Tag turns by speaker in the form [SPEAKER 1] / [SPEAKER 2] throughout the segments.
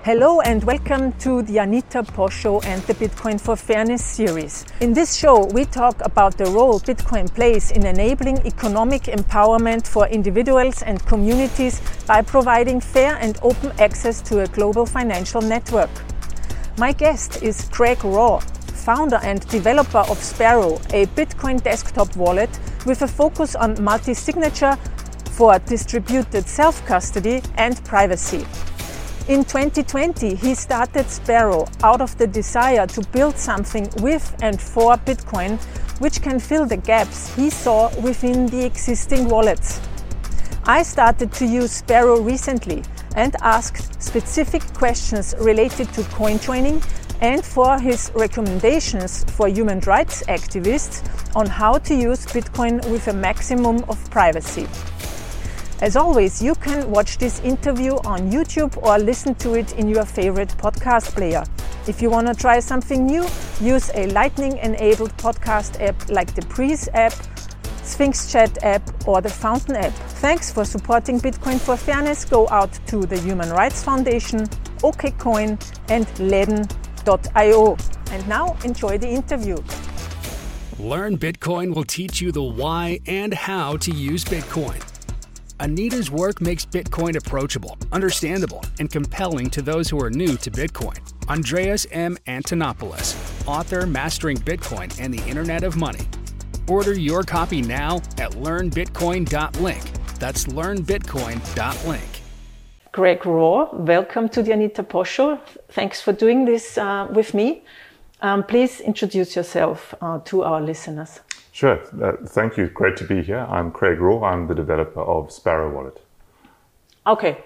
[SPEAKER 1] Hello and welcome to the Anita Posch Show and the Bitcoin for Fairness series. In this show, we talk about the role Bitcoin plays in enabling economic empowerment for individuals and communities by providing fair and open access to a global financial network. My guest is Craig Raw, founder and developer of Sparrow, a Bitcoin desktop wallet with a focus on multi-signature for distributed self-custody and privacy. In 2020, he started Sparrow out of the desire to build something with and for Bitcoin, which can fill the gaps he saw within the existing wallets. I started to use Sparrow recently and asked specific questions related to coin joining and for his recommendations for human rights activists on how to use Bitcoin with a maximum of privacy. As always, you can watch this interview on YouTube or listen to it in your favorite podcast player. If you want to try something new, use a Lightning-enabled podcast app like the Breeze app, Sphinx Chat app, or the Fountain app. Thanks for supporting Bitcoin for Fairness. Go out to the Human Rights Foundation, OKCoin, and Ledn.io. And now, enjoy the interview.
[SPEAKER 2] Learn Bitcoin will teach you the why and how to use Bitcoin. Anita's work makes Bitcoin approachable, understandable, and compelling to those who are new to Bitcoin. Andreas M. Antonopoulos, author Mastering Bitcoin and the Internet of Money. Order your copy now at learnbitcoin.link. That's learnbitcoin.link.
[SPEAKER 1] Craig Raw, welcome to the Anita Posch Show. Thanks for doing this with me. Please introduce yourself to our listeners.
[SPEAKER 3] Sure. Thank you. Great to be here. I'm Craig Raw. I'm the developer of Sparrow Wallet.
[SPEAKER 1] Okay.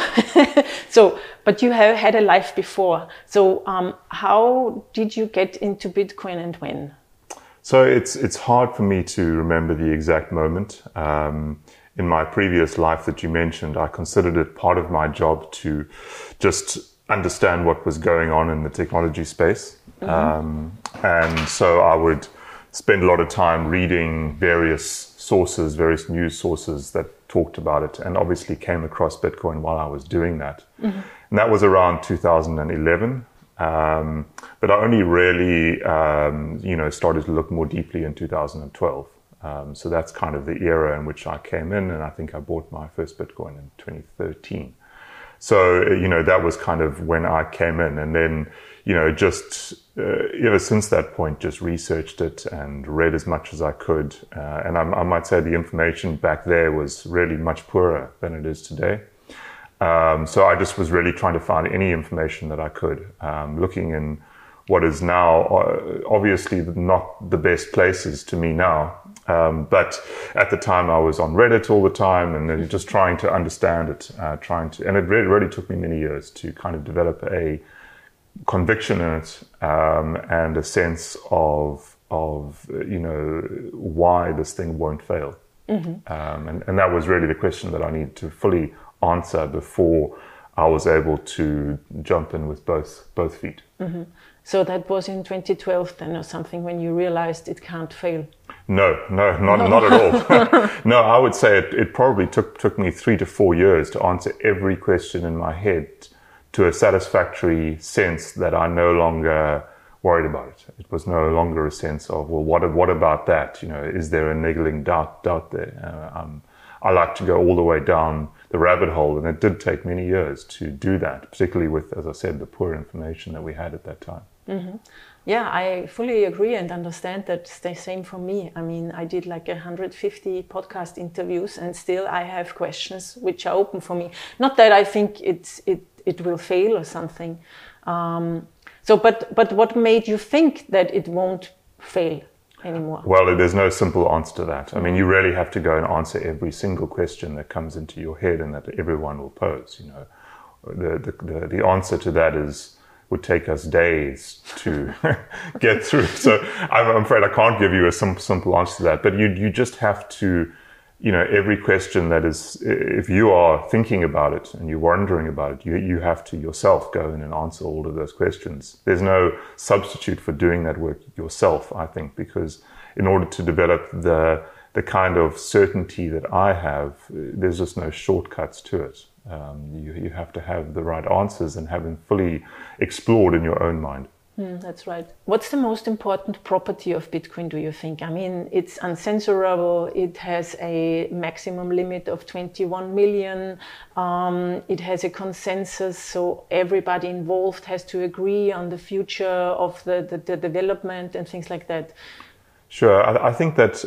[SPEAKER 1] But you have had a life before. So how did you get into Bitcoin and when?
[SPEAKER 3] So it's hard for me to remember the exact moment. In my previous life that you mentioned, I considered it part of my job to just understand what was going on in the technology space. Mm-hmm. And so I would spend a lot of time reading various sources, various news sources that talked about it, and obviously came across Bitcoin while I was doing that. Mm-hmm. And that was around 2011. But I only really, started to look more deeply in 2012. So that's kind of the era in which I came in, and I think I bought my first Bitcoin in 2013. So, that was kind of when I came in, and then, ever since that point, just researched it and read as much as I could. And I might say the information back there was really much poorer than it is today. So I just was really trying to find any information that I could, looking in what is now obviously not the best places to me now. But at the time I was on Reddit all the time and then just trying to understand it, and it really took me many years to kind of develop a conviction in it, and a sense of why this thing won't fail. Mm-hmm. And that was really the question that I needed to fully answer before I was able to jump in with both feet.
[SPEAKER 1] Mm-hmm. So that was in 2012 then or something when you realized it can't fail?
[SPEAKER 3] No, not at all. No, I would say it probably took me 3 to 4 years to answer every question in my head to a satisfactory sense that I no longer worried about it. It was no longer a sense of, well, what about that? Is there a niggling doubt there? I like to go all the way down the rabbit hole, and it did take many years to do that, particularly with, as I said, the poor information that we had at that time.
[SPEAKER 1] Mm-hmm. Yeah, I fully agree and understand that. It's the same for me. I mean, I did like 150 podcast interviews, and still I have questions which are open for me. Not that I think it will fail or something. But what made you think that it won't fail anymore?
[SPEAKER 3] Well, there's no simple answer to that. I mean, you really have to go and answer every single question that comes into your head and that everyone will pose. The answer to that would take us days to get through. So I'm afraid I can't give you a simple answer to that. But you just have to, every question that is, if you are thinking about it and you're wondering about it, you have to yourself go in and answer all of those questions. There's no substitute for doing that work yourself, I think, because in order to develop the kind of certainty that I have, there's just no shortcuts to it. You have to have the right answers and have them fully explored in your own mind.
[SPEAKER 1] That's right. What's the most important property of Bitcoin, do you think? I mean, it's uncensorable. It has a maximum limit of 21 million. It has a consensus, so everybody involved has to agree on the future of the development and things like that.
[SPEAKER 3] Sure. I think that,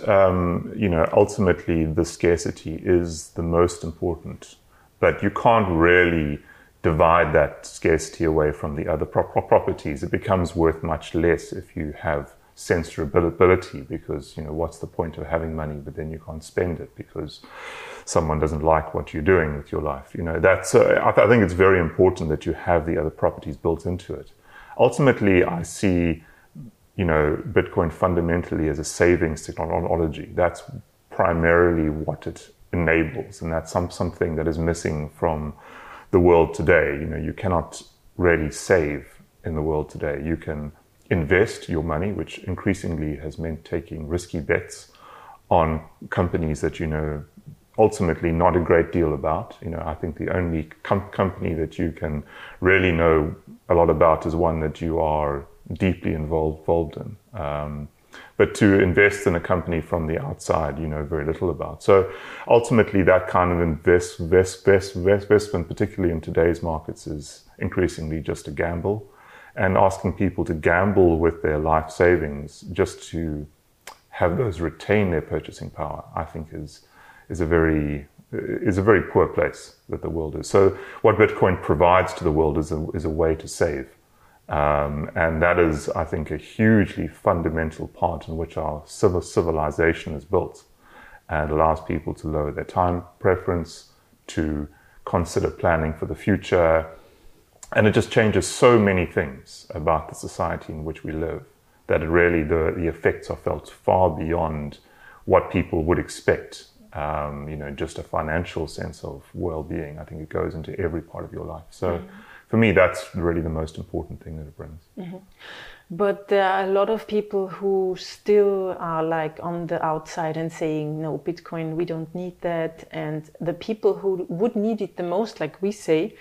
[SPEAKER 3] ultimately the scarcity is the most important, but you can't really divide that scarcity away from the other properties. It becomes worth much less if you have censorability, because, what's the point of having money, but then you can't spend it because someone doesn't like what you're doing with your life. I think it's very important that you have the other properties built into it. Ultimately, I see, Bitcoin fundamentally as a savings technology. That's primarily what it enables, and that's something that is missing from the world today. You cannot really save in the world today. You can invest your money, which increasingly has meant taking risky bets on companies that ultimately not a great deal about. I think the only company that you can really know a lot about is one that you are deeply involved in. But to invest in a company from the outside, very little about. So ultimately, that kind of investment, particularly in today's markets, is increasingly just a gamble. And asking people to gamble with their life savings just to have those retain their purchasing power, I think is a very poor place that the world is. So what Bitcoin provides to the world is a way to save. And that is, I think, a hugely fundamental part in which our civilization is built, and allows people to lower their time preference, to consider planning for the future. And it just changes so many things about the society in which we live, that it really, the effects are felt far beyond what people would expect. Just a financial sense of well-being. I think it goes into every part of your life. So for me, that's really the most important thing that it brings. Mm-hmm.
[SPEAKER 1] But there are a lot of people who still are like on the outside and saying, no, Bitcoin, we don't need that. And the people who would need it the most, like we say,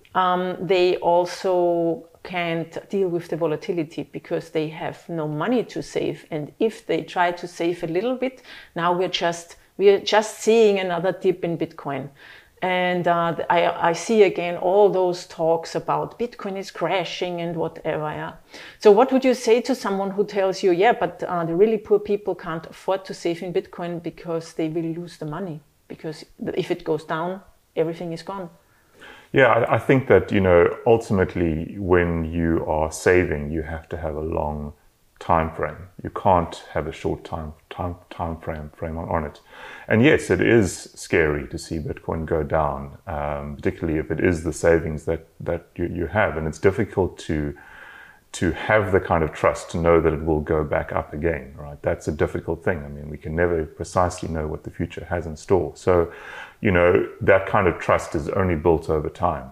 [SPEAKER 1] they also can't deal with the volatility because they have no money to save. And if they try to save a little bit, now we're just seeing another dip in Bitcoin. And I see again all those talks about Bitcoin is crashing and whatever. Yeah. So what would you say to someone who tells you, but the really poor people can't afford to save in Bitcoin because they will lose the money? Because if it goes down, everything is gone.
[SPEAKER 3] Yeah, I think that, ultimately when you are saving, you have to have a long time frame. You can't have a short time frame on it. And yes, it is scary to see Bitcoin go down, particularly if it is the savings that you have. And it's difficult to have the kind of trust to know that it will go back up again, right? That's a difficult thing. I mean, we can never precisely know what the future has in store. So, that kind of trust is only built over time.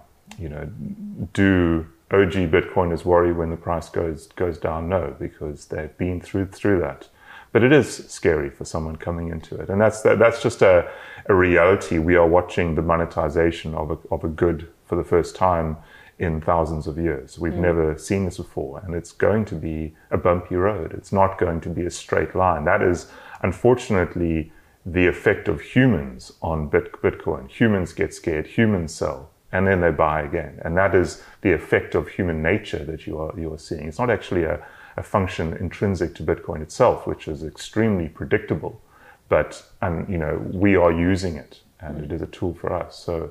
[SPEAKER 3] Do OG Bitcoiners worry when the price goes down? No, because they've been through that. But it is scary for someone coming into it. And that's just a reality. We are watching the monetization of a good for the first time in thousands of years. We've never seen this before. And it's going to be a bumpy road. It's not going to be a straight line. That is, unfortunately, the effect of humans on Bitcoin. Humans get scared, humans sell, and then they buy again. And that is the effect of human nature that you are seeing. It's not actually a function intrinsic to Bitcoin itself, which is extremely predictable, but we are using it, and it is a tool for us. So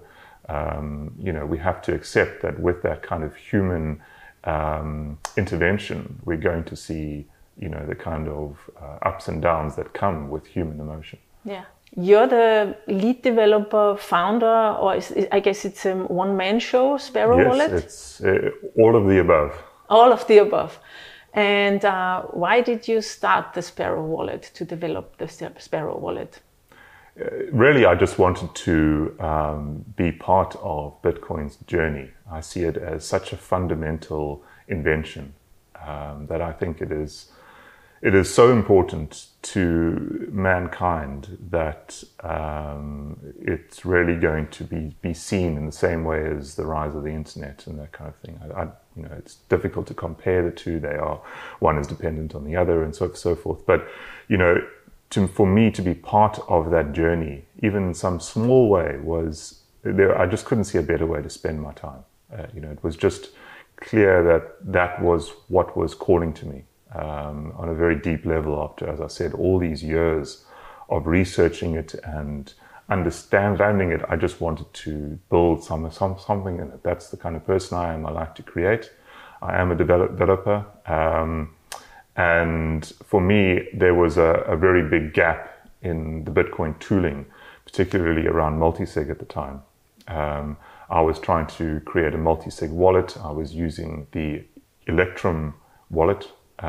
[SPEAKER 3] we have to accept that with that kind of human intervention, we're going to see the kind of ups and downs that come with human emotion.
[SPEAKER 1] Yeah. You're the lead developer, founder, or I guess it's a one-man show, Sparrow Wallet?
[SPEAKER 3] Yes, it's all of the above.
[SPEAKER 1] All of the above. And why did you start the Sparrow Wallet, to develop the Sparrow Wallet?
[SPEAKER 3] Really, I just wanted to be part of Bitcoin's journey. I see it as such a fundamental invention that I think it is it is so important to mankind that it's really going to be seen in the same way as the rise of the internet and that kind of thing. It's difficult to compare the two. One is dependent on the other and so forth. But, for me to be part of that journey, even in some small way, I just couldn't see a better way to spend my time. It was just clear that was what was calling to me on a very deep level after, as I said, all these years of researching it and understanding it. I just wanted to build something in it. That's the kind of person I am. I like to create. I am a developer. And for me, there was a very big gap in the Bitcoin tooling, particularly around multisig at the time. I was trying to create a multisig wallet. I was using the Electrum wallet.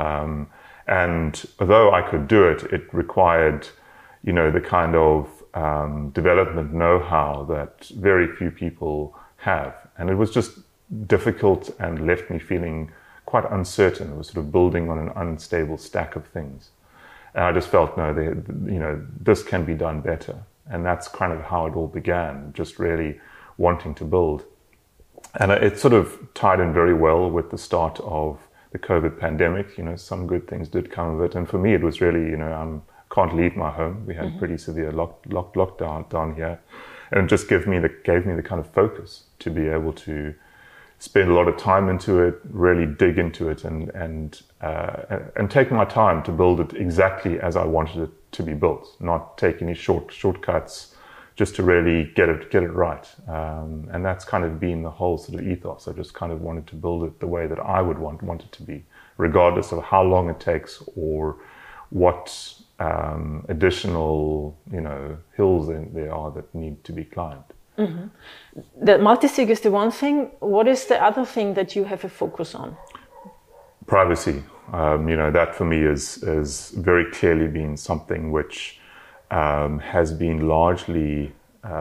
[SPEAKER 3] And although I could do it, it required, the kind of development know-how that very few people have. And it was just difficult and left me feeling quite uncertain. It was sort of building on an unstable stack of things. And I just felt, this can be done better. And that's kind of how it all began, just really wanting to build. And it sort of tied in very well with the start of the COVID pandemic. Some good things did come of it. And for me, it was really, I can't leave my home. We had pretty severe lockdown down here. And it just gave me the kind of focus to be able to spend a lot of time into it, really dig into it and take my time to build it exactly as I wanted it to be built, not take any shortcuts, just to really get it right. And that's kind of been the whole sort of ethos. I just kind of wanted to build it the way that I would want it to be, regardless of how long it takes or what additional, hills there are that need to be climbed.
[SPEAKER 1] Mm-hmm. The multisig is the one thing. What is the other thing that you have a focus on?
[SPEAKER 3] Privacy. That for me is very clearly been something which has been largely,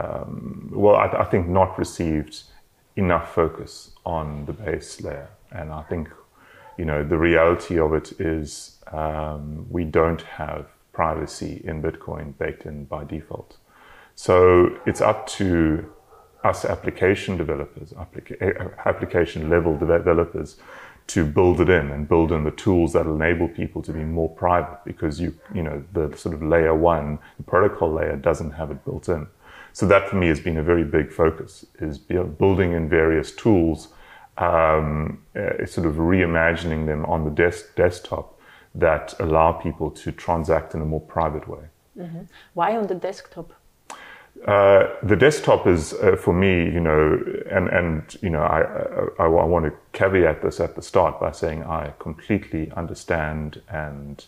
[SPEAKER 3] I think not received enough focus on the base layer. And I think, the reality of it is we don't have privacy in Bitcoin baked in by default. So it's up to us application developers, application level developers, to build it in and build in the tools that enable people to be more private, because the sort of layer one, the protocol layer, doesn't have it built in. So that for me has been a very big focus, is building in various tools, sort of reimagining them on the desktop that allow people to transact in a more private way.
[SPEAKER 1] Mm-hmm. Why on the desktop?
[SPEAKER 3] The desktop is, for me, I want to caveat this at the start by saying I completely understand and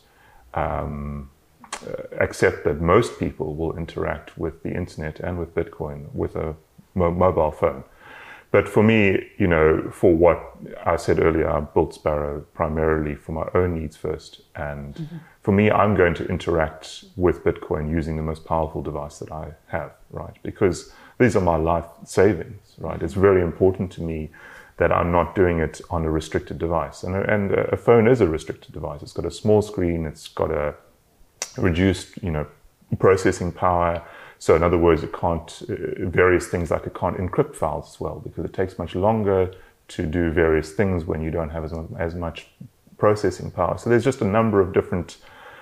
[SPEAKER 3] accept that most people will interact with the internet and with Bitcoin with a mobile phone. But for me, for what I said earlier, I built Sparrow primarily for my own needs first. And for me, I'm going to interact with Bitcoin using the most powerful device that I have, right? Because these are my life savings, right? It's very important to me that I'm not doing it on a restricted device. And a phone is a restricted device. It's got a small screen. It's got a reduced, processing power. So in other words, it can't, various things like it can't encrypt files as well, because it takes much longer to do various things when you don't have as much processing power. So there's just a number of different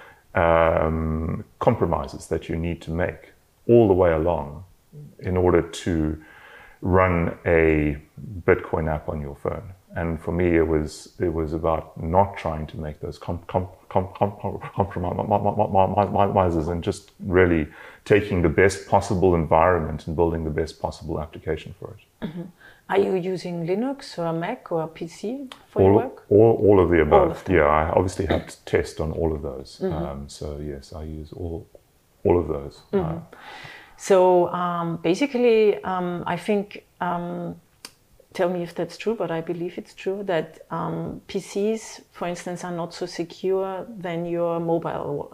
[SPEAKER 3] compromises that you need to make all the way along in order to run a Bitcoin app on your phone. And for me, it was about not trying to make those compromises and just really taking the best possible environment and building the best possible application for it.
[SPEAKER 1] Mm-hmm. Are you using Linux or Mac or PC for your work?
[SPEAKER 3] All of the above.
[SPEAKER 1] All of them.
[SPEAKER 3] Yeah, I obviously have to test on all of those.
[SPEAKER 1] Mm-hmm.
[SPEAKER 3] So yes, I use all of those.
[SPEAKER 1] Mm-hmm. So basically, I think, tell me if that's true, but I believe it's true, that PCs, for instance, are not so secure than your mobile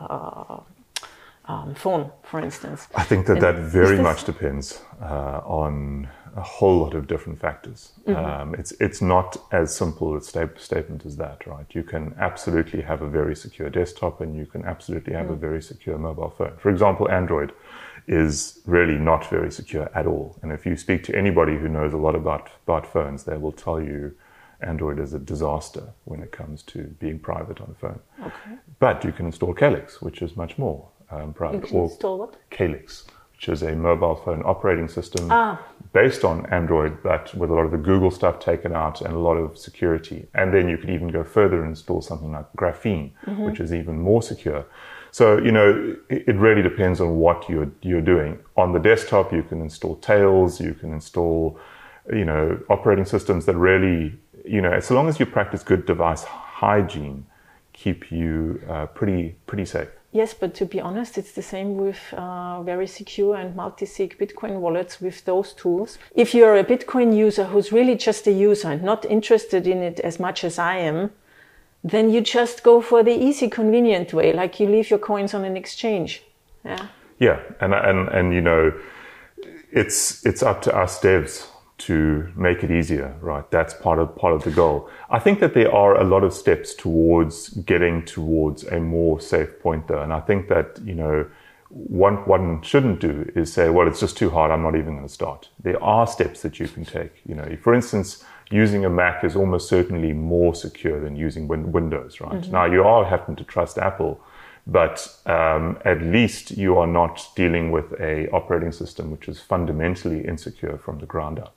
[SPEAKER 1] phone, for instance.
[SPEAKER 3] I think that very much depends on a whole lot of different factors. It's not as simple a statement as that, right? You can absolutely have a very secure desktop, and you can absolutely have a very secure mobile phone. For example, Android is really not very secure at all. And if you speak to anybody who knows a lot about phones, they will tell you Android is a disaster when it comes to being private on a phone. Okay. But you can install Calyx, which is much more private.
[SPEAKER 1] You can install what?
[SPEAKER 3] Calyx, which is a mobile phone operating system based on Android, but with a lot of the Google stuff taken out and a lot of security. And then you could even go further and install something like Graphene, which is even more secure. So, it really depends on what you're doing. On the desktop, you can install Tails, you can install, operating systems that really, as long as you practice good device hygiene, keep you pretty safe.
[SPEAKER 1] Yes, but to be honest, it's the same with very secure and multi-sig Bitcoin wallets with those tools. If you're a Bitcoin user who's really just a user and not interested in it as much as I am, then you just go for the easy, convenient way, like you leave your coins on an exchange.
[SPEAKER 3] Yeah, and it's up to us devs to make it easier, right? That's part of the goal. I think that there are a lot of steps towards getting towards a more safe point though. And I think that, one shouldn't do is say, well, it's just too hard, I'm not even going to start. There are steps that you can take. For instance, using a Mac is almost certainly more secure than using Windows, right? Now, you are having to trust Apple, but at least you are not dealing with a operating system which is fundamentally insecure from the ground up.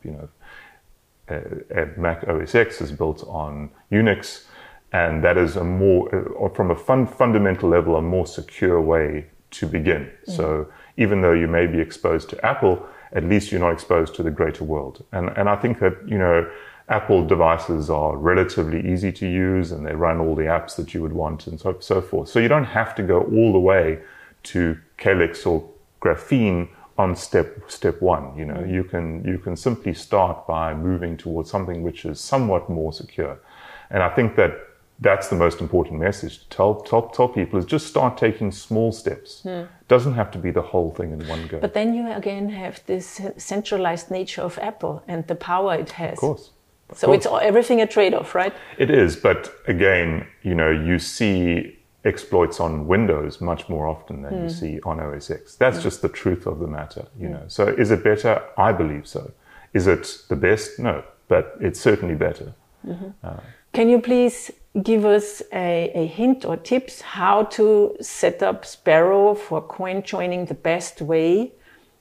[SPEAKER 3] Mac OS X is built on Unix, and that is from a fundamental level, a more secure way to begin. So even though you may be exposed to Apple, at least you're not exposed to the greater world. And I think that, Apple devices are relatively easy to use, and they run all the apps that you would want and so forth. So you don't have to go all the way to Calyx or Graphene on step one. You can simply start by moving towards something which is somewhat more secure. And I think that that's the most important message to tell people, is just start taking small steps. Doesn't have to be the whole thing in one go.
[SPEAKER 1] But then you again have this centralized nature of Apple and the power it has.
[SPEAKER 3] Of course.
[SPEAKER 1] So it's everything a trade-off, right?
[SPEAKER 3] It is, but again, you see exploits on Windows much more often than you see on OS X. That's just the truth of the matter, So is it better? I believe so. Is it the best? No, but it's certainly better.
[SPEAKER 1] Can you please give us a hint or tips how to set up Sparrow for coin joining the best way?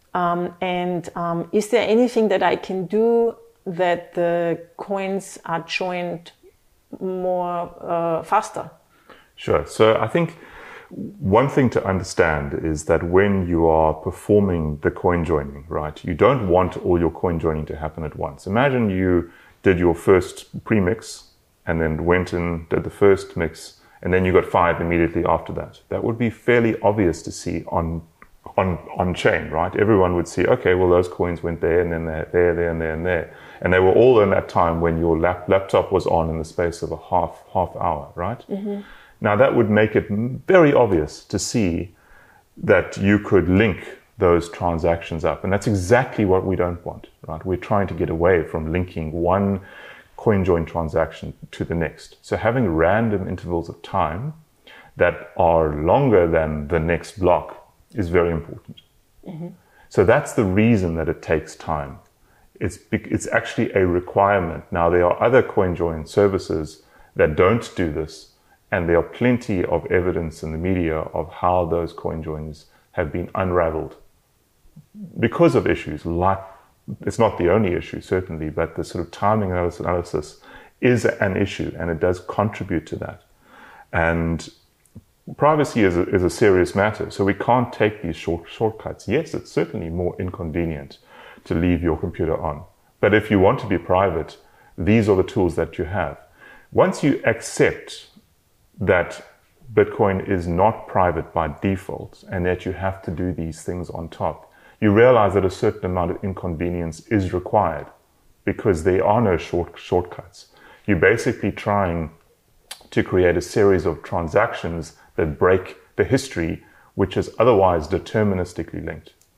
[SPEAKER 1] Is there anything that I can do that the coins are joined more faster?
[SPEAKER 3] Sure. So I think one thing to understand is that when you are performing the coin joining, right, you don't want all your coin joining to happen at once. Imagine you did your first premix and then went and did the first mix, and then you got 5 immediately after that. That would be fairly obvious to see on chain, right? Everyone would see, okay, well, those coins went there, and then there, and there, and there. And they were all in that time when your laptop was on in the space of a half hour, right? Now, that would make it very obvious to see that you could link those transactions up. And that's exactly what we don't want, right? We're trying to get away from linking one coin join transaction to the next. So having random intervals of time that are longer than the next block is very important. So that's the reason that it takes time. It's actually a requirement. Now, there are other coin join services that don't do this, and there are plenty of evidence in the media of how those coin joins have been unraveled because of issues like, it's not the only issue certainly, but the sort of timing analysis is an issue, and it does contribute to that. And privacy is a serious matter, so we can't take these shortcuts. Yes, it's certainly more inconvenient to leave your computer on. But if you want to be private, these are the tools that you have. Once you accept that Bitcoin is not private by default and that you have to do these things on top, you realize that a certain amount of inconvenience is required because there are no shortcuts. You're basically trying to create a series of transactions that break the history, which is otherwise deterministically linked.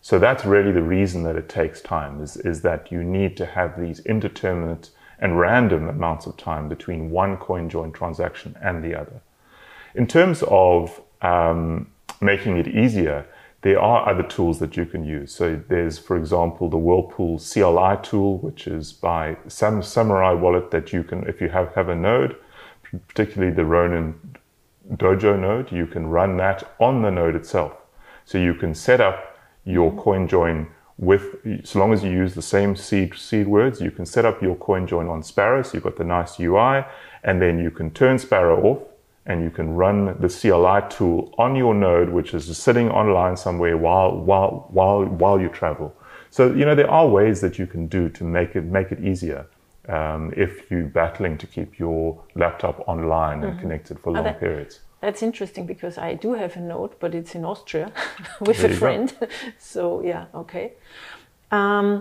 [SPEAKER 3] So that's really the reason that it takes time, is that you need to have these indeterminate and random amounts of time between one CoinJoin transaction and the other. In terms of making it easier, there are other tools that you can use. So there's, for example, the Whirlpool CLI tool, which is by Samurai Wallet that you can, if you have a node, particularly the Ronin Dojo node, you can run that on the node itself. So you can set up your CoinJoin with, so long as you use the same seed words, you can set up your CoinJoin on Sparrow. So you've got the nice UI, and then you can turn Sparrow off, and you can run the CLI tool on your node, which is just sitting online somewhere while you travel. So, you know, there are ways that you can do to make it easier if you're battling to keep your laptop online and connected for long periods.
[SPEAKER 1] That's interesting, because I do have a node, but it's in Austria with a friend. So yeah, okay. Can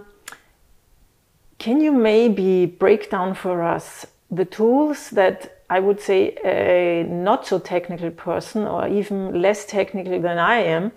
[SPEAKER 1] you maybe break down for us the tools that I would say a not so technical person, or even less technical than I am,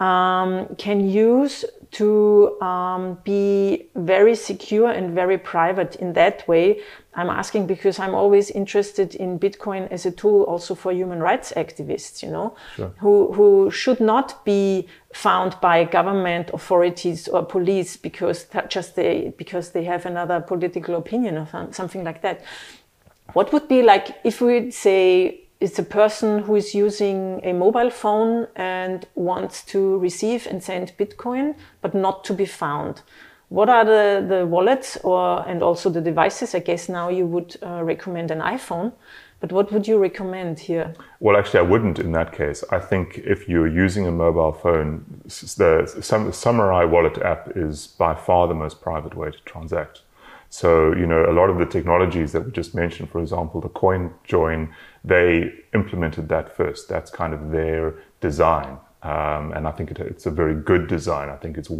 [SPEAKER 1] can use to be very secure and very private in that way? I'm asking because I'm always interested in Bitcoin as a tool also for human rights activists, you know,
[SPEAKER 3] sure,
[SPEAKER 1] who should not be found by government authorities or police because they have another political opinion or something like that. What would be like if we'd say it's a person who is using a mobile phone and wants to receive and send Bitcoin, but not to be found? What are the wallets and also the devices? I guess now you would recommend an iPhone, but what would you recommend here?
[SPEAKER 3] Well, actually, I wouldn't in that case. I think if you're using a mobile phone, the Samurai Wallet app is by far the most private way to transact. So, you know, a lot of the technologies that we just mentioned, for example, the CoinJoin, they implemented that first. That's kind of their design. And I think it's a very good design. I think the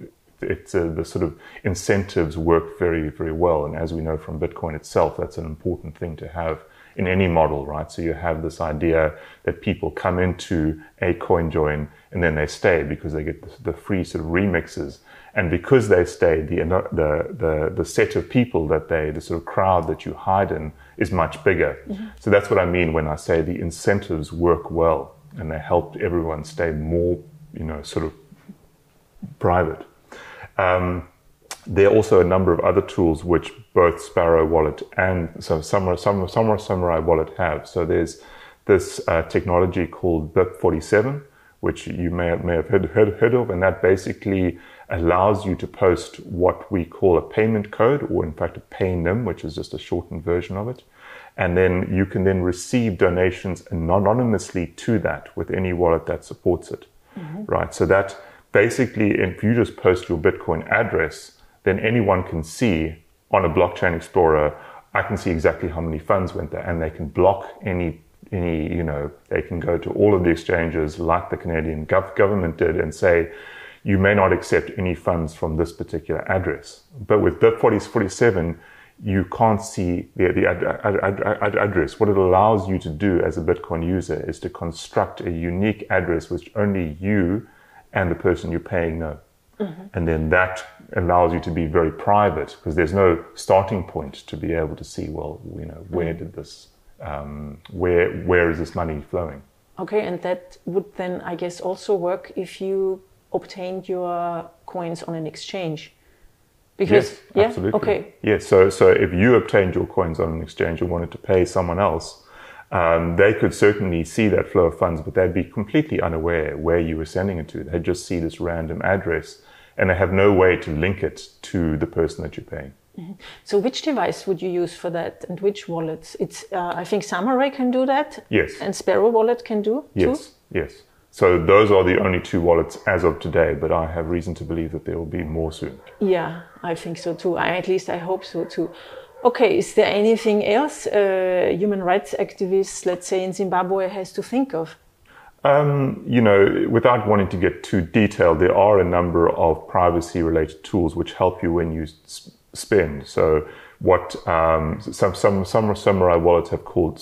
[SPEAKER 3] sort of incentives work very, very well. And as we know from Bitcoin itself, that's an important thing to have in any model, right? So you have this idea that people come into a CoinJoin and then they stay because they get the free sort of remixes. And because they stay, the set of people the sort of crowd that you hide in is much bigger. Mm-hmm. So that's what I mean when I say the incentives work well and they help everyone stay more, you know, sort of private. There are also a number of other tools which both Sparrow Wallet and Samurai Wallet have. So there's this technology called BIP47, which you may have heard of, and that basically allows you to post what we call a payment code, or in fact a paynym, which is just a shortened version of it. And then you can then receive donations anonymously to that with any wallet that supports it, right? So that basically, if you just post your Bitcoin address, then anyone can see on a blockchain explorer, I can see exactly how many funds went there, and they can block any, you know, they can go to all of the exchanges like the Canadian government did and say, you may not accept any funds from this particular address. But with BIP47, you can't see the address. What it allows you to do as a Bitcoin user is to construct a unique address which only you and the person you're paying know. Mm-hmm. And then that allows you to be very private because there's no starting point to be able to see, well, you know, where did this, where is this money flowing? Okay,
[SPEAKER 1] and that would then, I guess, also work if you obtained your coins on an exchange. Because,
[SPEAKER 3] yes, absolutely.
[SPEAKER 1] Okay.
[SPEAKER 3] Yes, so if you obtained your coins on an exchange and wanted to pay someone else, they could certainly see that flow of funds, but they'd be completely unaware where you were sending it to. They'd just see this random address, and they have no way to link it to the person that you're paying.
[SPEAKER 1] Mm-hmm. So which device would you use for that, and which wallets? It's I think Samurai can do that.
[SPEAKER 3] Yes.
[SPEAKER 1] And Sparrow Wallet can do
[SPEAKER 3] too? Yes. So those are the only two wallets as of today, but I have reason to believe that there will be more soon.
[SPEAKER 1] Yeah, I think so too. At least I hope so too. Okay, is there anything else human rights activists, let's say in Zimbabwe, has to think of?
[SPEAKER 3] You know, without wanting to get too detailed, there are a number of privacy-related tools which help you when you spend. So what some Samurai wallets have called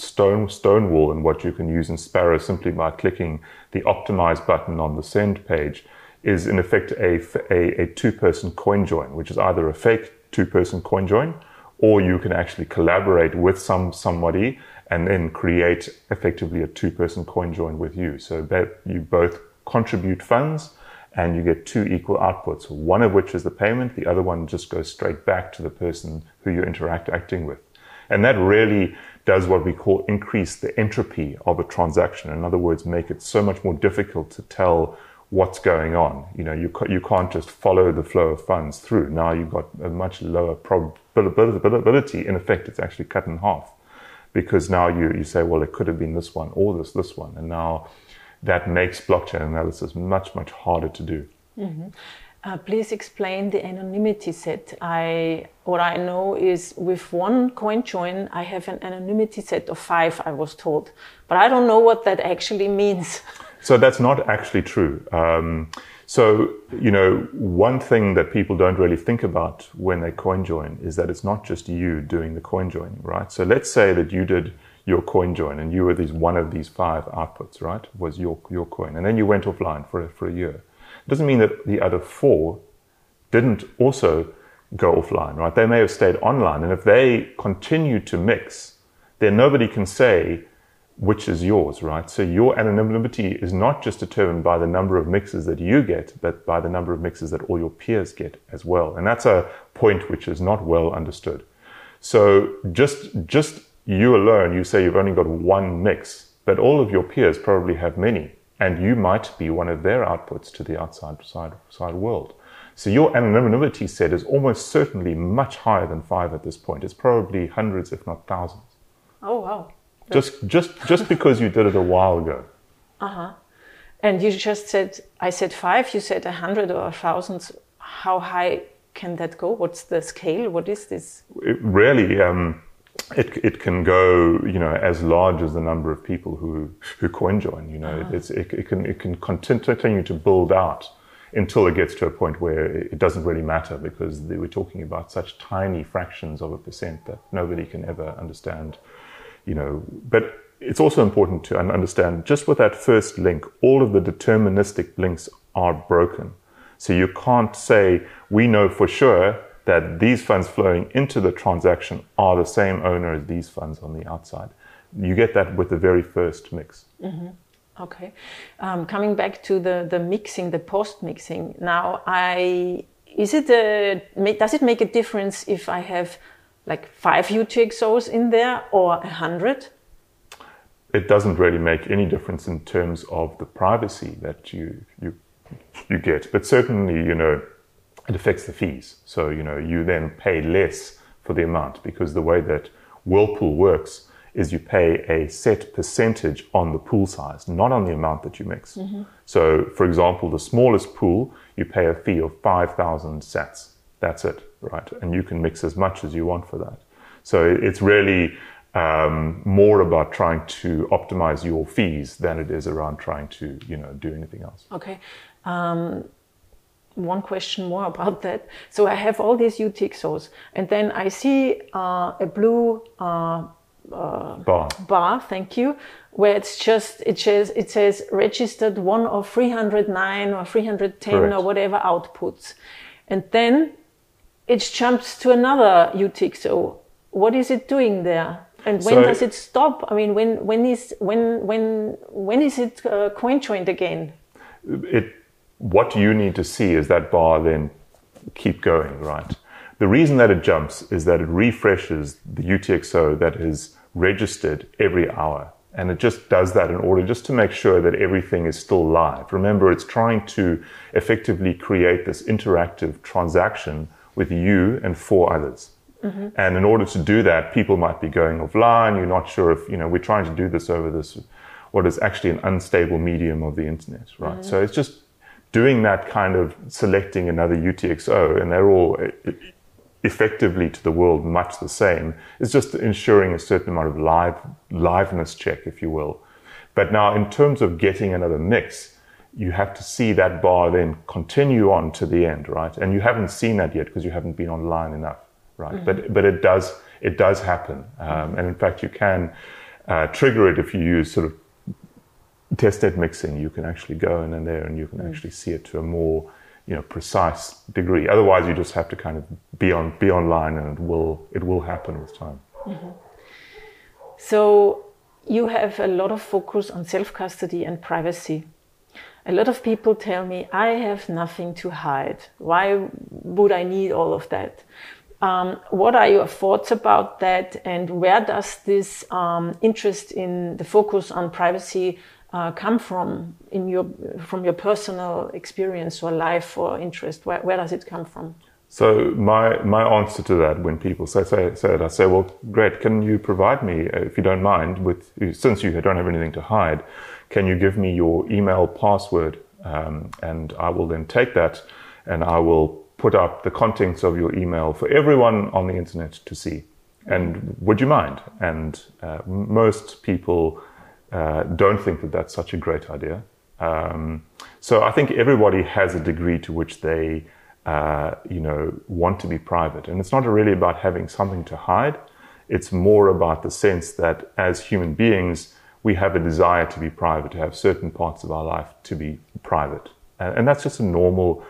[SPEAKER 3] Stonewall, and what you can use in Sparrow simply by clicking the optimize button on the send page, is in effect a two-person coin join, which is either a fake two-person coin join, or you can actually collaborate with somebody and then create effectively a two-person coin join with you. So that you both contribute funds and you get two equal outputs, one of which is the payment, the other one just goes straight back to the person who you're interacting with. And that really does what we call increase the entropy of a transaction. In other words, make it so much more difficult to tell what's going on. You know, you can't just follow the flow of funds through. Now you've got a much lower probability. In effect, it's actually cut in half, because now you say, well, it could have been this one or this one. And now that makes blockchain analysis much, much harder to do.
[SPEAKER 1] Mm-hmm. Please explain the anonymity set. What I know is with one coin join, I have an anonymity set of 5, I was told. But I don't know what that actually means.
[SPEAKER 3] So that's not actually true. So, you know, one thing that people don't really think about when they coin join is that it's not just you doing the coin joining, right? So let's say that you did your coin join and you were one of these 5 outputs, right? Was your coin. And then you went offline for a year. It doesn't mean that the other 4 didn't also go offline, right? They may have stayed online. And if they continue to mix, then nobody can say which is yours, right? So your anonymity is not just determined by the number of mixes that you get, but by the number of mixes that all your peers get as well. And that's a point which is not well understood. So just you alone, you say you've only got one mix, but all of your peers probably have many, and you might be one of their outputs to the outside world. So your anonymity set is almost certainly much higher than 5 at this point. It's probably hundreds, if not thousands.
[SPEAKER 1] Oh, wow.
[SPEAKER 3] Just because you did it a while ago.
[SPEAKER 1] Uh-huh. And you just said, I said 5, you said 100 or 1,000. How high can that go? What's the scale? What is this?
[SPEAKER 3] It can go, you know, as large as the number of people who coin join. You know, it can continue to build out until it gets to a point where it doesn't really matter, because we're talking about such tiny fractions of a percent that nobody can ever understand. You know, but it's also important to understand, just with that first link, all of the deterministic links are broken. So you can't say, we know for sure that these funds flowing into the transaction are the same owner as these funds on the outside. You get that with the very first mix.
[SPEAKER 1] Mm-hmm. Okay. Coming back to the mixing, the post-mixing. Now, does it make a difference if I have like 5 UTXOs in there or 100?
[SPEAKER 3] It doesn't really make any difference in terms of the privacy that you get, but certainly, you know, it affects the fees. So, you know, you then pay less for the amount, because the way that Whirlpool works is you pay a set percentage on the pool size, not on the amount that you mix. Mm-hmm. So, for example, the smallest pool, you pay a fee of 5,000 sats. That's it, right? And you can mix as much as you want for that. So it's really more about trying to optimize your fees than it is around trying to, you know, do anything else.
[SPEAKER 1] Okay. One question more about that. So I have all these UTXOs, and then I see a blue bar, thank you, where it says registered 1 of 309 or 310 Correct. Or whatever outputs, and then it jumps to another UTXO. What is it doing there? And when does it stop? I mean, when is it coin joined again?
[SPEAKER 3] What you need to see is that bar then keep going, right? The reason that it jumps is that it refreshes the UTXO that is registered every hour. And it just does that in order just to make sure that everything is still live. Remember, it's trying to effectively create this interactive transaction with you and 4 others. Mm-hmm. And in order to do that, people might be going offline. You're not sure if, you know, we're trying to do this over this, what is actually an unstable medium of the internet, right? Mm-hmm. So it's just doing that kind of selecting another UTXO, and they're all effectively to the world much the same. It's just ensuring a certain amount of liveness check, if you will. But now in terms of getting another mix, you have to see that bar then continue on to the end, right? And you haven't seen that yet because you haven't been online enough, right? Mm-hmm. But it does happen. And in fact, you can trigger it if you use sort of testnet mixing, you can actually go in there and you can actually see it to a more, precise degree. Otherwise, you just have to kind of be online, and it will happen with time.
[SPEAKER 1] Mm-hmm. So you have a lot of focus on self-custody and privacy. A lot of people tell me, I have nothing to hide. Why would I need all of that? What are your thoughts about that, and where does this interest in the focus on privacy come from from your personal experience or life or interest? Where does it come from?
[SPEAKER 3] So my answer to that, when people say it, I say, well, great, can you provide me, if you don't mind, since you don't have anything to hide, can you give me your email password? And I will then take that and I will put up the contents of your email for everyone on the internet to see. And would you mind? And most people don't think that that's such a great idea. So I think everybody has a degree to which they want to be private. And it's not really about having something to hide. It's more about the sense that as human beings, we have a desire to be private, to have certain parts of our life to be private. And that's just a normal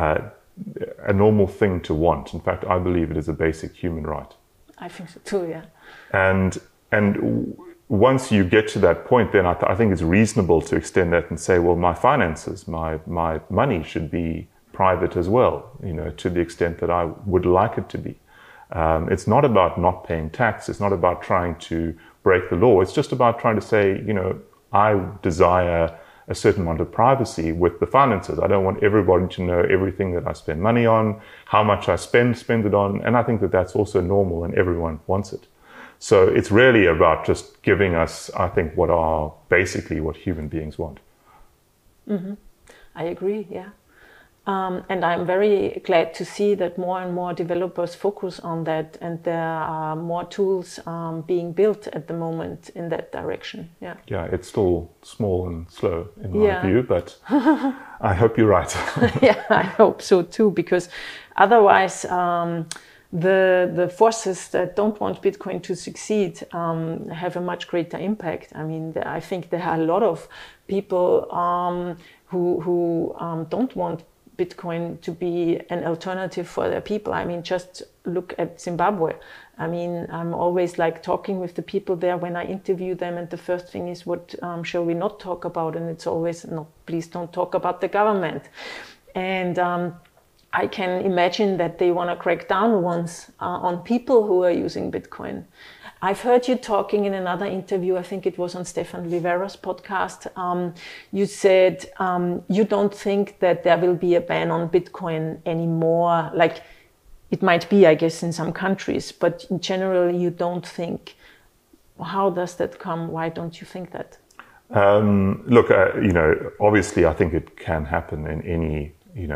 [SPEAKER 3] thing to want. In fact, I believe it is a basic human right.
[SPEAKER 1] I think so too, yeah.
[SPEAKER 3] And once you get to that point, then I think it's reasonable to extend that and say, well, my finances, my money should be private as well, to the extent that I would like it to be. It's not about not paying tax. It's not about trying to break the law. It's just about trying to say, I desire a certain amount of privacy with the finances. I don't want everybody to know everything that I spend money on, how much I spend it on. And I think that that's also normal and everyone wants it. So it's really about just giving us, I think, what human beings want.
[SPEAKER 1] Mm-hmm. I agree, yeah. And I'm very glad to see that more and more developers focus on that, and there are more tools being built at the moment in that direction. Yeah.
[SPEAKER 3] Yeah, it's still small and slow in my view, but I hope you're right.
[SPEAKER 1] Yeah, I hope so too, because otherwise the forces that don't want Bitcoin to succeed have a much greater impact. I mean, I think there are a lot of people who don't want Bitcoin to be an alternative for their people. I mean, just look at Zimbabwe. I mean, I'm always talking with the people there when I interview them, and the first thing is, what shall we not talk about? And it's always, no, please don't talk about the government. And I can imagine that they want to crack down once on people who are using Bitcoin. I've heard you talking in another interview, I think it was on Stefan Livera's podcast. You said you don't think that there will be a ban on Bitcoin anymore. It might be, I guess, in some countries, but in general, you don't think. How does that come? Why don't you think that?
[SPEAKER 3] Look, obviously, I think it can happen in any,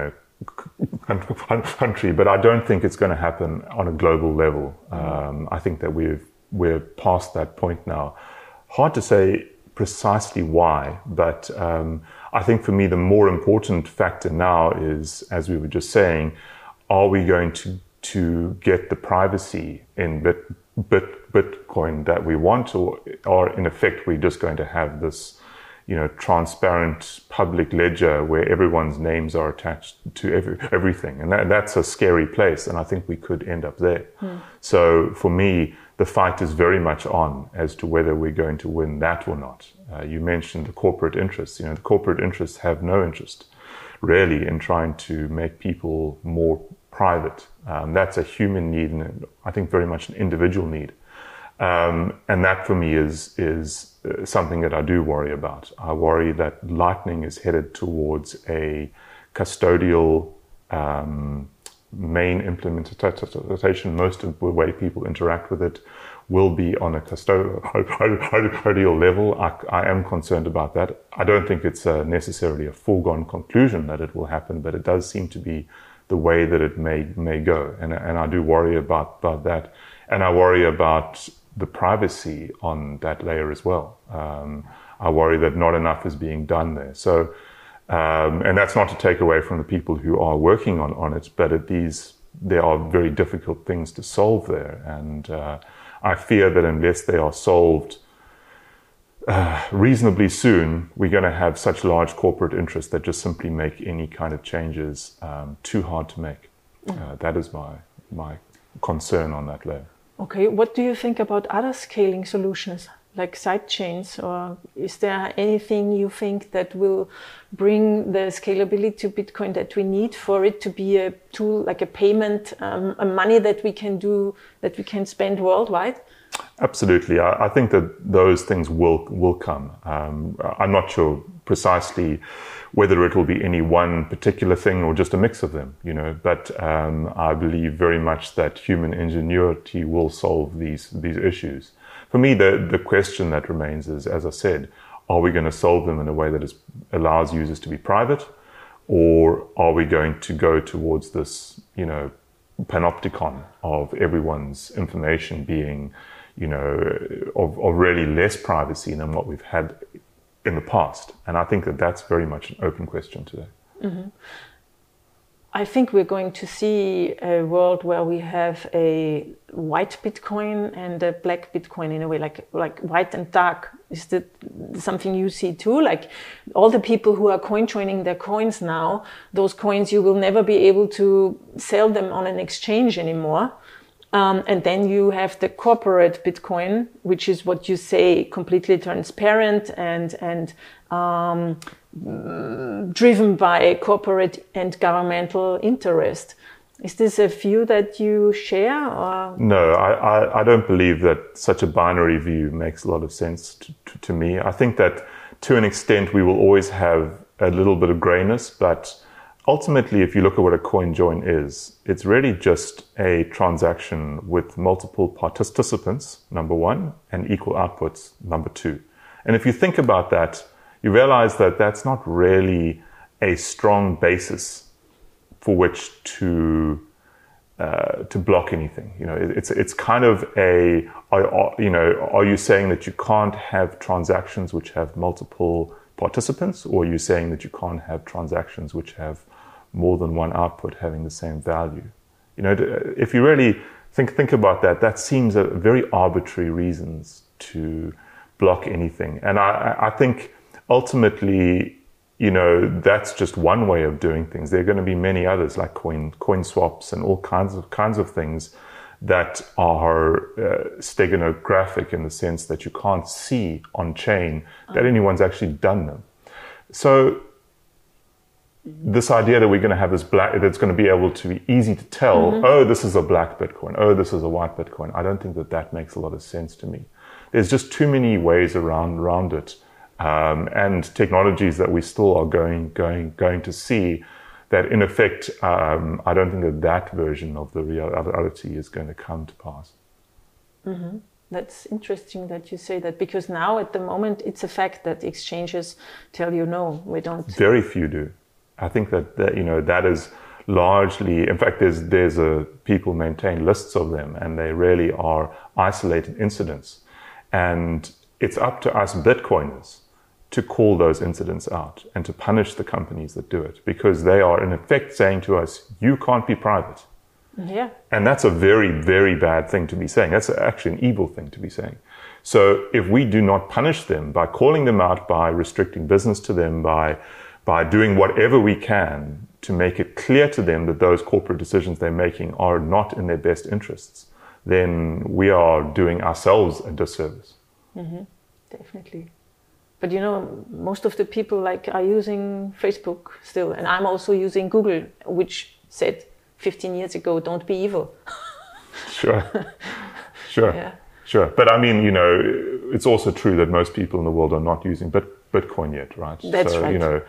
[SPEAKER 3] country, but I don't think it's going to happen on a global level. I think that we're past that point now. Hard to say precisely why, but I think for me the more important factor now is, as we were just saying, are we going to get the privacy in Bitcoin that we want, or in effect we're just going to have this transparent public ledger where everyone's names are attached to everything. And that's a scary place. And I think we could end up there. So for me, the fight is very much on as to whether we're going to win that or not. You mentioned the corporate interests. The corporate interests have no interest really in trying to make people more private. That's a human need, and I think very much an individual need. And that for me is something that I do worry about. I worry that Lightning is headed towards a custodial main implementation. Most of the way people interact with it will be on a custodial level. I am concerned about that. I don't think it's necessarily a foregone conclusion that it will happen, but it does seem to be the way that it may go. And I do worry about that. And I worry about the privacy on that layer as well. I worry that not enough is being done there. So, and that's not to take away from the people who are working on it, but there are very difficult things to solve there. And I fear that unless they are solved reasonably soon, we're going to have such large corporate interests that just simply make any kind of changes too hard to make. That is my concern on that layer.
[SPEAKER 1] Okay, what do you think about other scaling solutions like sidechains, or is there anything you think that will bring the scalability to Bitcoin that we need for it to be a tool, like a payment, a money that we can spend worldwide?
[SPEAKER 3] Absolutely. I think that those things will come. I'm not sure precisely whether it will be any one particular thing or just a mix of them, but I believe very much that human ingenuity will solve these issues. For me, the question that remains is, as I said, are we going to solve them in a way that allows users to be private, or are we going to go towards this, panopticon of everyone's information being, of really less privacy than what we've had in the past? And I think that that's very much an open question today.
[SPEAKER 1] Mm-hmm. I think we're going to see a world where we have a white Bitcoin and a black Bitcoin in a way, like white and dark. Is that something you see too? Like all the people who are coin joining their coins now, those coins, you will never be able to sell them on an exchange anymore. And then you have the corporate Bitcoin, which is what you say, completely transparent and driven by corporate and governmental interest. Is this a view that you share? Or?
[SPEAKER 3] No, I don't believe that such a binary view makes a lot of sense to me. I think that to an extent we will always have a little bit of grayness, but ultimately, if you look at what a coin join is, it's really just a transaction with multiple participants, number one, and equal outputs, number two. And if you think about that, you realize that that's not really a strong basis for which to block anything. It's kind of are you saying that you can't have transactions which have multiple participants, or are you saying that you can't have transactions which have more than one output having the same value? If you really think about that, that seems a very arbitrary reasons to block anything. And I think ultimately, that's just one way of doing things. There are going to be many others, like coin swaps and all kinds of things that are steganographic in the sense that you can't see on chain that anyone's actually done them. So this idea that we're going to have this black, that's going to be able to be easy to tell, oh, this is a black Bitcoin, oh, this is a white Bitcoin, I don't think that makes a lot of sense to me. There's just too many ways around it. And technologies that we still are going to see that, in effect, I don't think that version of the reality is going to come to pass.
[SPEAKER 1] Mm-hmm. That's interesting that you say that, because now at the moment it's a fact that exchanges tell you no, we don't.
[SPEAKER 3] Very few do. I think that that is largely, in fact, there's people maintain lists of them, and they really are isolated incidents. And it's up to us Bitcoiners to call those incidents out and to punish the companies that do it, because they are in effect saying to us, you can't be private.
[SPEAKER 1] Yeah. And
[SPEAKER 3] that's a very, very bad thing to be saying. That's actually an evil thing to be saying. So if we do not punish them by calling them out, by restricting business to them, by doing whatever we can to make it clear to them that those corporate decisions they're making are not in their best interests, then we are doing ourselves a disservice.
[SPEAKER 1] Mm-hmm. Definitely. But most of the people are using Facebook still, and I'm also using Google, which said 15 years ago, don't be evil.
[SPEAKER 3] Sure. Yeah. Sure. But I mean, it's also true that most people in the world are not using Bitcoin yet, right?
[SPEAKER 1] That's right.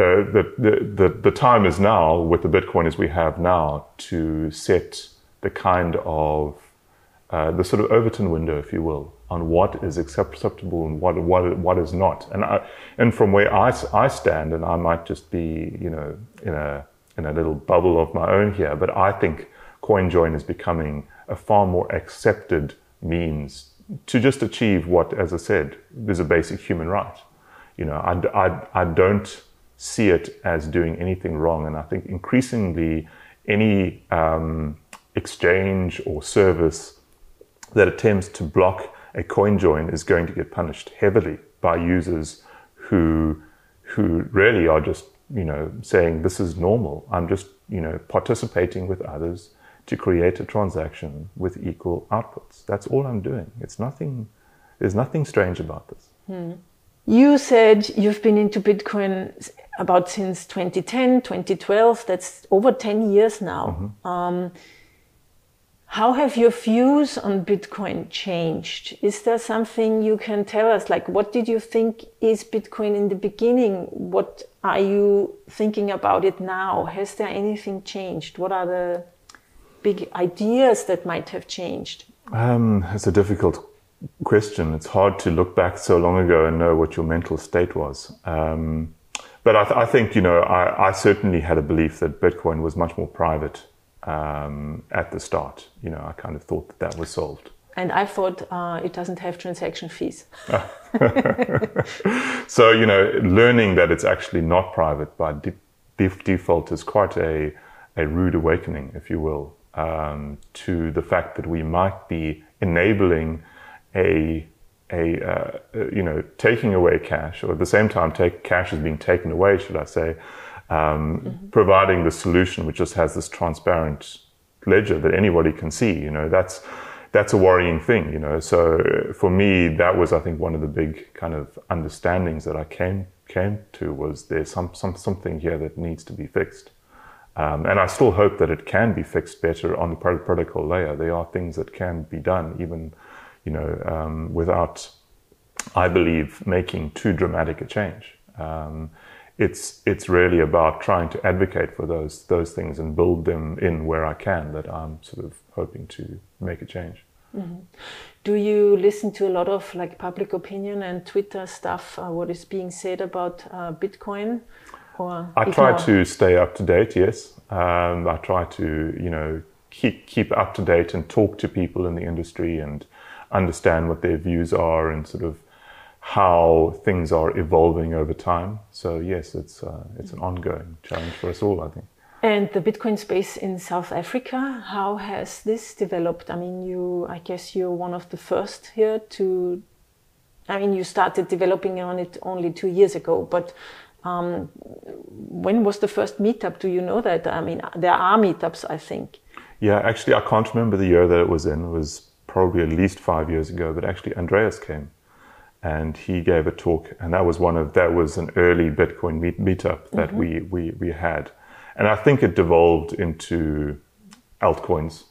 [SPEAKER 3] The time is now, with the Bitcoiners we have now, to set the kind of the sort of Overton window, if you will, on what is acceptable and what is not. And from where I stand, and I might just be in a little bubble of my own here, but I think CoinJoin is becoming a far more accepted means to just achieve what, as I said, is a basic human right. I don't see it as doing anything wrong, and I think increasingly any exchange or service that attempts to block a coin join is going to get punished heavily by users who really are just, saying this is normal. I'm just, participating with others to create a transaction with equal outputs. That's all I'm doing. There's nothing strange about this.
[SPEAKER 1] You said you've been into Bitcoin about since 2010, 2012. That's over 10 years now. How have your views on Bitcoin changed? Is there something you can tell us? Like, what did you think is Bitcoin in the beginning? What are you thinking about it now? Has there anything changed? What are the big ideas that might have changed?
[SPEAKER 3] It's a difficult question. It's hard to look back so long ago and know what your mental state was. But I think, I certainly had a belief that Bitcoin was much more private at the start. I kind of thought that was solved.
[SPEAKER 1] And I thought it doesn't have transaction fees.
[SPEAKER 3] So, learning that it's actually not private by default is quite a rude awakening, if you will, to the fact that we might be enabling taking away cash, or at the same time, cash is being taken away, should I say, providing the solution which just has this transparent ledger that anybody can see. That's a worrying thing. So for me, that was, I think, one of the big kind of understandings that I came to, was there's something here that needs to be fixed. And I still hope that it can be fixed better on the protocol layer. There are things that can be done, even without, I believe, making too dramatic a change. It's really about trying to advocate for those things and build them in where I can, that I'm sort of hoping to make a change.
[SPEAKER 1] Do you listen to a lot of public opinion and Twitter stuff, what is being said about Bitcoin? Or
[SPEAKER 3] I try to stay up to date, yes. I try to, keep up to date and talk to people in the industry and understand what their views are and sort of how things are evolving over time. So yes, it's an ongoing challenge for us all, I think.
[SPEAKER 1] And the Bitcoin space in South Africa, how has this developed? I mean, I guess you're one of the first here you started developing on it only 2 years ago, but when was the first meetup? Do you know that? I mean, there are meetups, I think.
[SPEAKER 3] Yeah, actually, I can't remember the year that it was in. It was probably at least 5 years ago, but actually Andreas came and he gave a talk, and that was an early Bitcoin meetup that we had. And I think it devolved into altcoins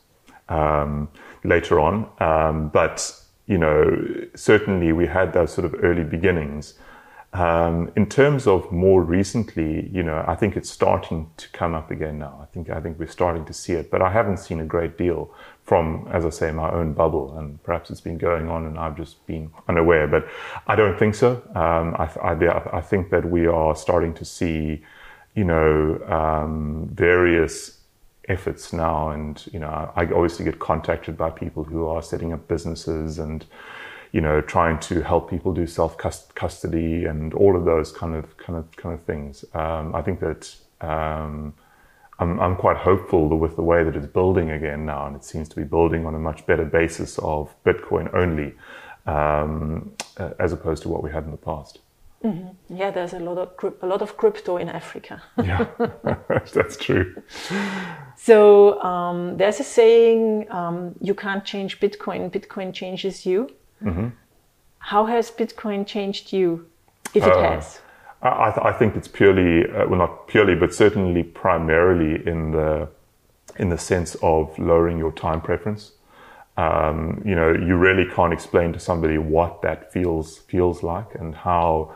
[SPEAKER 3] later on. But, certainly we had those sort of early beginnings. In terms of more recently, I think it's starting to come up again now. I think we're starting to see it, but I haven't seen a great deal from, as I say, my own bubble, and perhaps it's been going on and I've just been unaware, but I don't think so. I think that we are starting to see, various efforts now, and, I obviously get contacted by people who are setting up businesses and, trying to help people do self-custody and all of those kind of things. I think that I'm quite hopeful with the way that it's building again now, and it seems to be building on a much better basis of Bitcoin only, as opposed to what we had in the past.
[SPEAKER 1] Mm-hmm. Yeah, there's a lot of crypto in Africa.
[SPEAKER 3] Yeah, that's true.
[SPEAKER 1] So there's a saying, you can't change Bitcoin, Bitcoin changes you. Mm-hmm. How has Bitcoin changed you, if it has?
[SPEAKER 3] I think it's purely, not purely, but certainly primarily in the sense of lowering your time preference. You really can't explain to somebody what that feels like, and how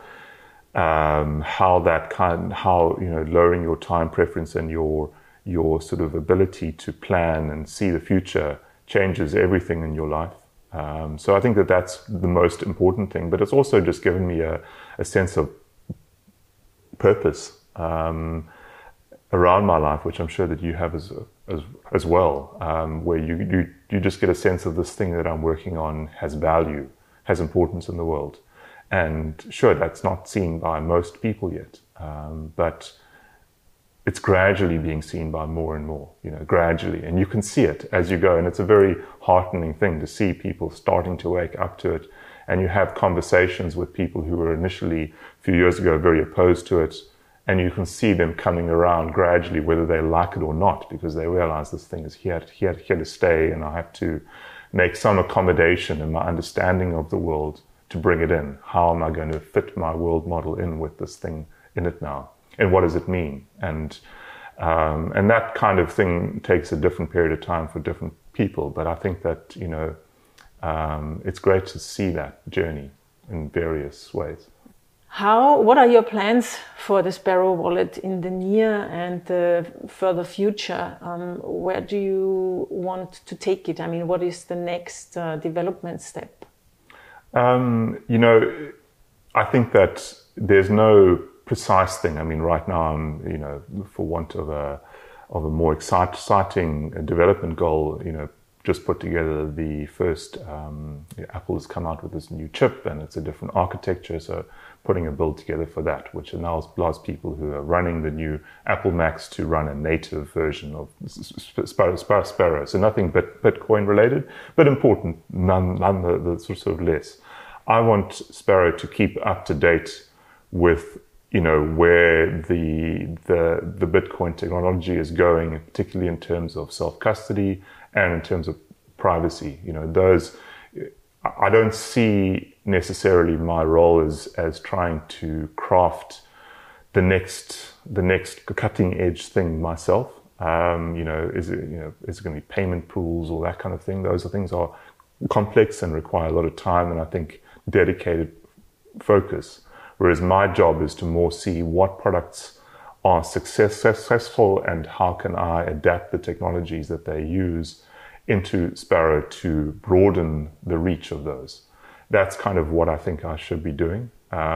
[SPEAKER 3] lowering your time preference and your sort of ability to plan and see the future changes everything in your life. So I think that that's the most important thing, but it's also just given me a sense of purpose around my life, which I'm sure that you have as well, where you just get a sense of this thing that I'm working on has value, has importance in the world. And sure, that's not seen by most people yet, but it's gradually being seen by more and more, gradually. And you can see it as you go. And it's a very heartening thing to see people starting to wake up to it and you have conversations with people who were initially, a few years ago, very opposed to it, and you can see them coming around gradually, whether they like it or not, because they realize this thing is here to stay, and I have to make some accommodation in my understanding of the world to bring it in. How am I going to fit my world model in with this thing in it now? And what does it mean? And that kind of thing takes a different period of time for different people. But I think that, it's great to see that journey in various ways.
[SPEAKER 1] What are your plans for the Sparrow wallet in the near and the further future? Where do you want to take it? I mean, what is the next development step?
[SPEAKER 3] I think that there's no precise thing. I mean, right now I'm, for want of a more exciting development goal, just put together the first, Apple has come out with this new chip, and it's a different architecture. So putting a build together for that, which allows people who are running the new Apple Macs to run a native version of Sparrow. So nothing but Bitcoin related, but important none the sort of less. I want Sparrow to keep up to date with where the Bitcoin technology is going, particularly in terms of self-custody and in terms of privacy. I don't see necessarily my role as trying to craft the next cutting edge thing myself. Is it going to be payment pools or that kind of thing? Those things are complex and require a lot of time, and I think dedicated focus. Whereas my job is to more see what products are successful and how can I adapt the technologies that they use into Sparrow to broaden the reach of those. That's kind of what I think I should be doing.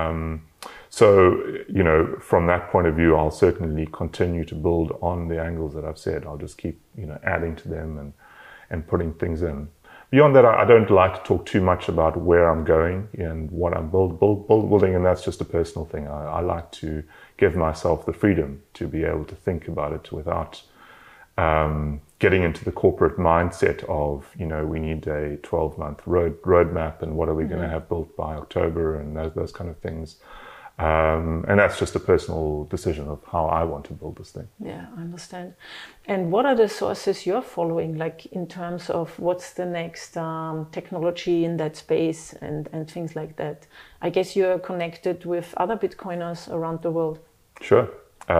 [SPEAKER 3] So, from that point of view, I'll certainly continue to build on the angles that I've said. I'll just keep, adding to them and putting things in. Beyond that, I don't like to talk too much about where I'm going and what I'm building, and that's just a personal thing. I like to give myself the freedom to be able to think about it without getting into the corporate mindset of, we need a 12-month roadmap and what are we going to have built by October and those kind of things. And that's just a personal decision of how I want to build this thing.
[SPEAKER 1] Yeah, I understand. And what are the sources you're following, like in terms of what's the next technology in that space and things like that? I guess you're connected with other Bitcoiners around the world.
[SPEAKER 3] Sure.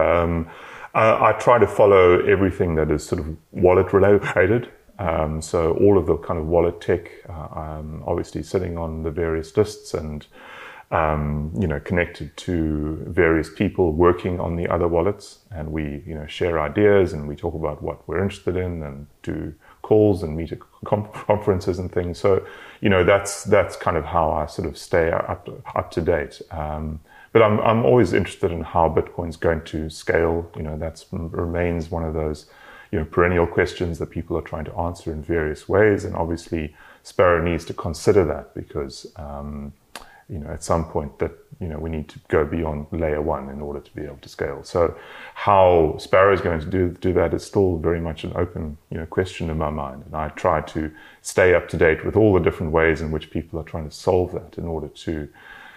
[SPEAKER 3] I try to follow everything that is sort of wallet related. So all of the kind of wallet tech, obviously sitting on the various lists and connected to various people working on the other wallets, and we, share ideas and we talk about what we're interested in and do calls and meet at conferences and things. So, that's kind of how I sort of stay up to date. But I'm always interested in how Bitcoin's going to scale. That remains one of those, perennial questions that people are trying to answer in various ways. And obviously Sparrow needs to consider that because, at some point that, we need to go beyond layer one in order to be able to scale. So how Sparrow is going to do that is still very much an open, question in my mind. And I try to stay up to date with all the different ways in which people are trying to solve that in order to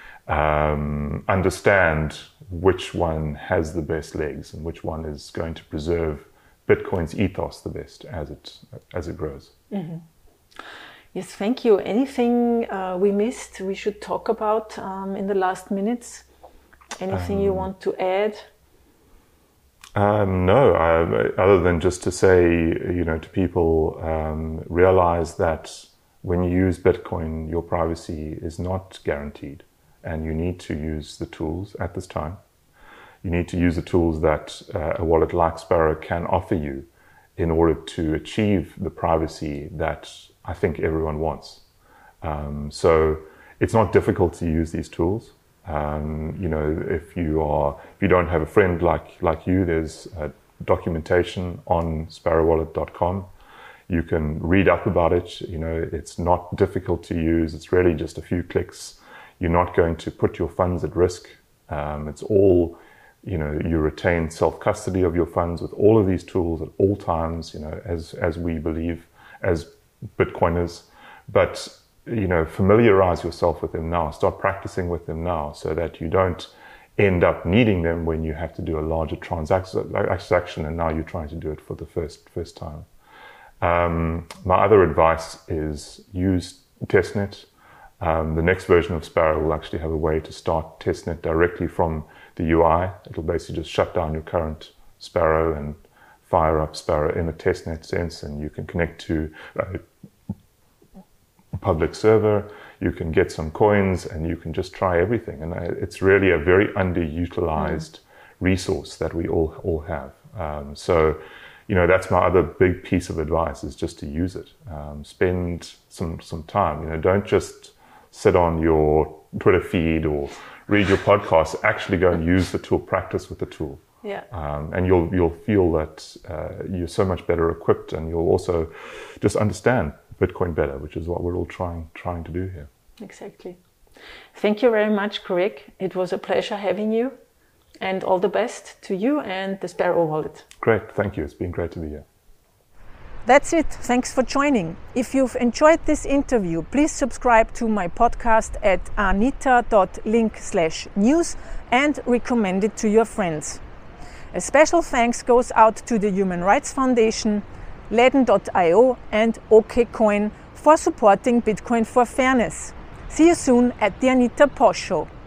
[SPEAKER 3] understand which one has the best legs and which one is going to preserve Bitcoin's ethos the best as it grows.
[SPEAKER 1] Mm-hmm. Yes, thank you. Anything we missed we should talk about in the last minutes? Anything you want to add?
[SPEAKER 3] No, other than just to say, to people, realize that when you use Bitcoin, your privacy is not guaranteed, and you need to use the tools at this time. You need to use the tools that a wallet like Sparrow can offer you in order to achieve the privacy that I think everyone wants. So it's not difficult to use these tools. If you don't have a friend like you, there's documentation on sparrowwallet.com. You can read up about it. It's not difficult to use. It's really just a few clicks. You're not going to put your funds at risk. It's all, you retain self-custody of your funds with all of these tools at all times, as we believe as Bitcoiners. But familiarize yourself with them now. Start practicing with them now so that you don't end up needing them when you have to do a larger transaction and now you're trying to do it for the first time. My other advice is use testnet. The next version of Sparrow will actually have a way to start testnet directly from the UI. It'll basically just shut down your current Sparrow and fire up Sparrow in a testnet sense, and you can connect to a public server, you can get some coins, and you can just try everything. And it's really a very underutilized resource that we all have. So that's my other big piece of advice, is just to use it. Spend some time. Don't just sit on your Twitter feed or read your podcast. Actually go and use the tool, practice with the tool.
[SPEAKER 1] Yeah.
[SPEAKER 3] And you'll feel that you're so much better equipped, and you'll also just understand Bitcoin better, which is what we're all trying to do here.
[SPEAKER 1] Exactly. Thank you very much, Craig. It was a pleasure having you, and all the best to you and the Sparrow wallet.
[SPEAKER 3] Great, thank you. It's been great to be here.
[SPEAKER 1] That's it. Thanks for joining. If you've enjoyed this interview, please subscribe to my podcast at anita.link/news and recommend it to your friends. A special thanks goes out to the Human Rights Foundation, Ledn.io and OKCoin for supporting Bitcoin for Fairness. See you soon at the Anita Posch Show.